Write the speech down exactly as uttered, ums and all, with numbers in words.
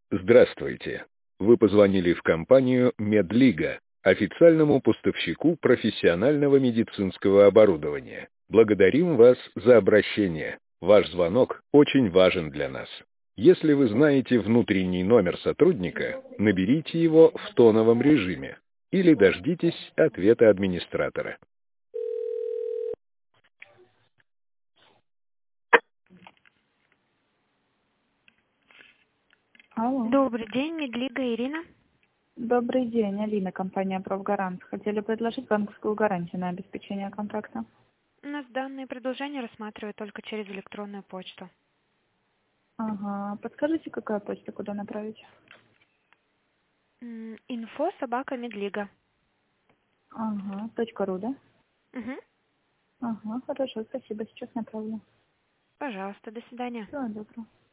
Здравствуйте. Вы позвонили в компанию «Медлига», официальному поставщику профессионального медицинского оборудования. Благодарим вас за обращение. Ваш звонок очень важен для нас. Если вы знаете внутренний номер сотрудника, наберите его в тоновом режиме или дождитесь ответа администратора. Алло. Добрый день, Медлига Ирина. Добрый день, Алина, компания «Профгарант». Хотели предложить банковскую гарантию на обеспечение контракта. У нас данные предложения рассматривают только через электронную почту. Ага. Подскажите, какая почта, куда направить? М, Инфо собака Медлига. Ага. Точка ру, да? Угу. Ага, хорошо, спасибо, сейчас направлю. Пожалуйста, до свидания. Всего доброго.